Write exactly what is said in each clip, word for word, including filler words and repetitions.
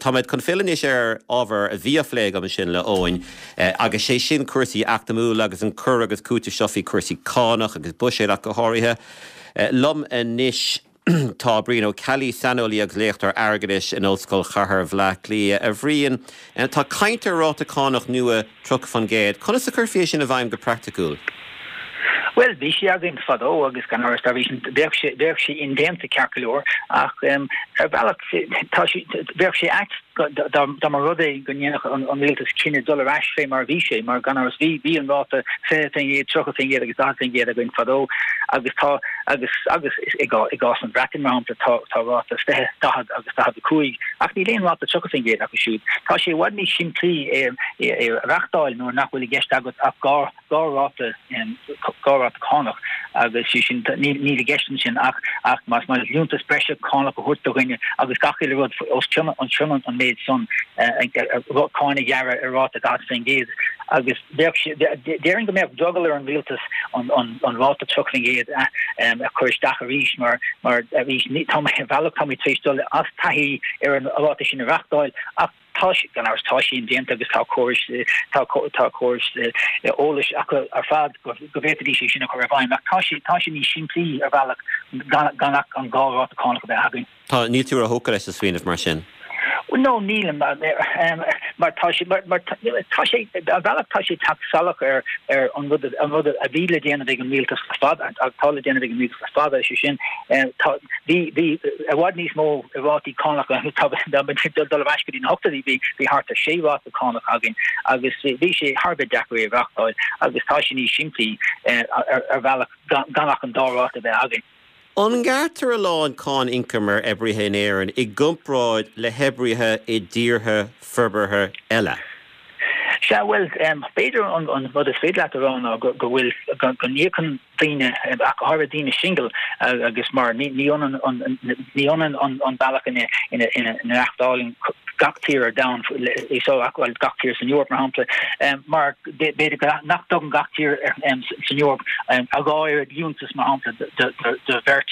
Táid chun fill is ar ábhar a bhíophléig am sin le óin, agus sé sin cuasaí achtamú agus an cur agus cúta seofií cuasaí cánach agus buséad a go háirithe. Lum a níis tá bríon ó Cali Sanolí agus léachtar airgadis in Ollscoil Chathair Bhlac Lia a bhríon. Tá caintear ráta cánach nua truc fan géad. Chuna sa curfií sin a bhaim go practicúil? Well, bí sé agin fadó agus gan áras starvation bheith sé in déanta cearcalóir ach ar bhealach bheith sé act da mar rudé gnéach an réaltas cinenne dul ras fé mar bhí sé mar gan áras bhí bhí an ráta fé é trocha fé agus dá fé a gin fadó agus tá agus agus i gás an bratin mar tá ráta stethe dahad agus dahad cuaig ach ní léon ráta trocha fé agus siúd. Tá sé wadní simplí ar rachtáil nó nachhfuil gist agus ach gá ráta gá cánach agus sin ní gestin sin ach ach mas mar lúnta spre cánach a hurtdoine agus gachil rud os an trimman an méid son cáinna jarra a ráta gas fin géad agus déing go mé juggler an viltas an an an ráta trucking géad a chuir dach a rís mar mar a rís ní tá val comí trístole as taí ar an ráta sin a rachtáil ach gan our tashi in dent agus tá choirs tá tá choirs ólis ar fad go bhétí sin a chu bhaim tashi tashi ní simplí ar bhealach ganach an gárá a cánach be hagin. Tá ní tú a hócar leis a swinmh mar sin. No nílim mar tashi mar tashi a bhealach tashi tak salach ar ar an rud an rud a bhíle déana ag an míltas fad a tála déana ag an míltas fad sin bhí bhí a bhhad níos mó a rátí cánach a dul bhaiscadí nachtaí bhí bhí hart a séhrá a cánach agin agus bhí sé Harbh decoraí bhachtáil agus tá sin ní simplí ar bhealach ganach an dárá a bheith agin. An ggheartar a láin cáin incomar ebrithe in éireann i gcumpráid le hebrithe i ddíorthe forbarthe eile. Se well beidir an an bud is féad leat arán go go bhfuil go níchan daine a go Harbh daine single agus mar ní an ní an an bailach in in in nachtáling gachtíir down is so aqual gachtíir san Europe mar hapla mar beidir nach dogan gachtíir san Europe a gáir dúntas mar hapla de vert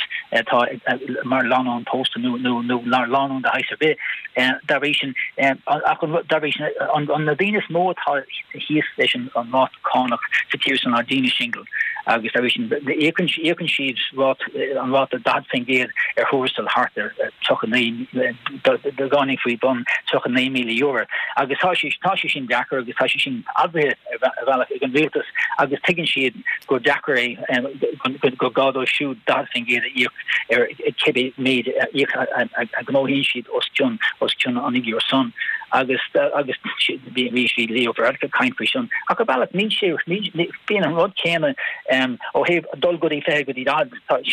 tá mar lá an post nu nu nu lá lá de heise be daration daration an na Venus mode his station on not conic security on Dina shingle agus daration the econ econ sheets what on what the dad thing did er hostel harder took a name the going free bun took a nine million euro agus tashi tashi shin dakar agus tashi shin adve vala gan viltas agus taking sheet go dakar go go godo shoot dad thing did er kibi made a gno he sheet os chun os chun on your son agus agus be really leo for a kind person a ballot ní sé ní being an rod can um o he dul goody fe goody dad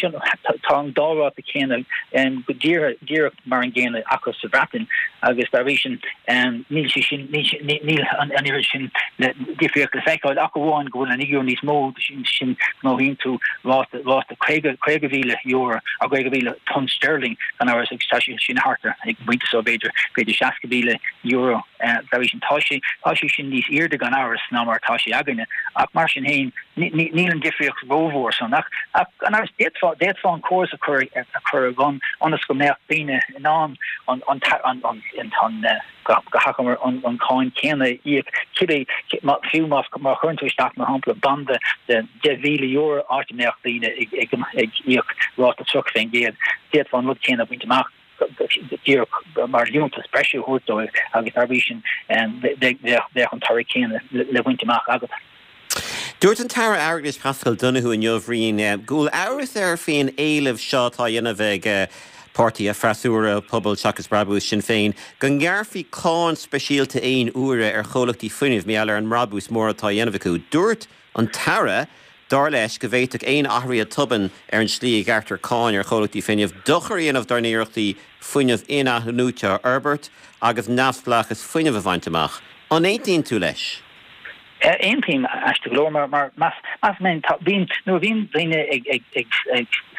tong dora the can and good dear dear marangana akos sabratin agus daration um ní sin ní ní an aniration differ the cycle akwan go an igor ní mode sin no into lost lost the craig craigville euro a craigville ton sterling and our station sin harter ik went so beter beter shaskabile euro uh daration tashi tashi sin these ear de gan hours now mar tashi agane ak martian hain ní an differ rover so nach and I was dead for dead for course occur occur gun on the scomer bine on on on on on in ton gahamer on on coin can ik kibe mat few mas mar chun to start ma hample bande de de vele euro artmerk bine ik ik ik rot the truck thing geed dead van wat can up into mark Dirk mar juntas pressure hoto agus arbation and they they they on hurricane le winterach agat. Dúirt an tara airglis Pascal Donoghue in Jovrín gúil áras ar féin éileh seo tá dhéanamh ag pártaí a freasúra pobl Seachas Brabúis sin féin gan ghearfaí cáin speisialta aon uaire ar cholachtaí fuinmh méall ar an Brabúis mór atá dhéanamh acu. Dúirt an tara dar leis go bhhéiteach aon athraí a tuban ar an slí gheartar cáin ar cholachtaí fuinmh dochar íonmh darnéireachtaí fuinmh ina núte Herbert agus neamhsplachas fuinmh a bhaint amach. An éontaíonn tú leis? Een team as de gloor maar maar mas mas men bin no win bine ik ik ik ik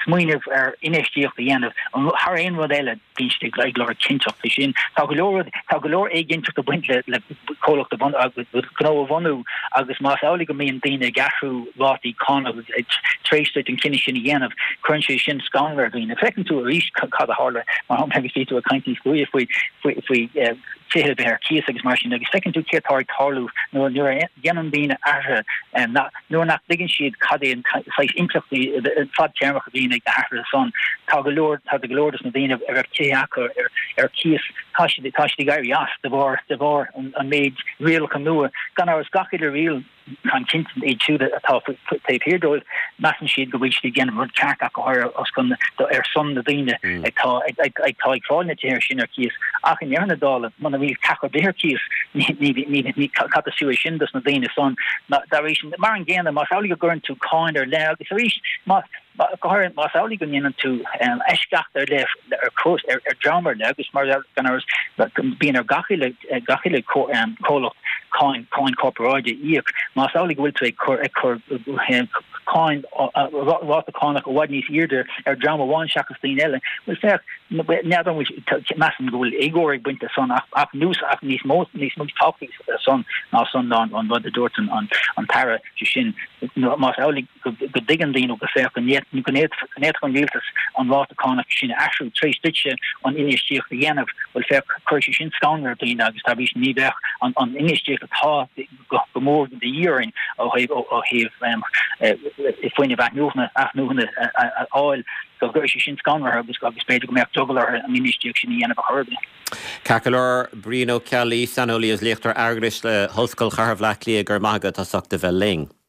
smuoineh ar inéistíocht a dhéanamh an har aon rud eile bíiste le le cinseach sin tá go leor tá go leor é ginseach a buint le le cólacht a bun agus gná bhanú agus más ála go míon daine gasú látí con agus tréiste an cinine sin a dhéanamh chun sé sin scangar daoine fecinn tú a rís cad a hála mar hom agus tú a caiintí scuí faoi faoi fihil be kies agus mar sin agus fecinn tú cetáir tarlú nó nuair dhéanam daine ara nuair nach liggin siad cadé fáis implachtaí fad tearmach a daine ag a son tá go leor tá go leor na daine ar téach ar ar kies tá tá gaiir as de bhar de bhar an méid réal chu nua gan áras gachiid a réal kan kind é túúda atá taobh hirdóil mean siad go bhfuil si gin rud ceach go háir os chun ar son na daine ag tá ag tá ag fáilne tíir sin ar kies ach in arna dála man a bhí cachar déir kies ní catú sin dus na daine son mar an ggéanana mar ála go gurn tú cáin ar le agus a rís gohar mas ála go nnéan tú eiscecht ar le ar cos ar drummer le agus mar gan bíon ar gachiile gachiile cólacht cáin cáin corporáide íoc mas ála go bhfuil tú ag chur cáin rá a cánach ó bhaid níos irde ar drama bháin seachas daon eile bhfuil fe neadm mean gohfuil égóir buinte son ach nús ach níos mó níos mó táí son ná son an an bud a dúirtan an an tara sin mas ála go digan daon go fé an net nu net net an leeltas an lá a cánach sin asú trééis ditse an inistíoch a dhéanamh bhfuil fe chuir sin scangar daon agus tá bhís níbeh an an inistíoch atá gomór de dírin ó ó heh i foioine bheith nuúna ach nuúna áil go gur sin scangar agus agus beidir go meach dogalar an inistíoch sin dhéanamh a chuirbe. Cacalir Brino Kelly sanolí as léachtar agris le hoscail charmh leachlí gur maigad tá sachta bheith ling.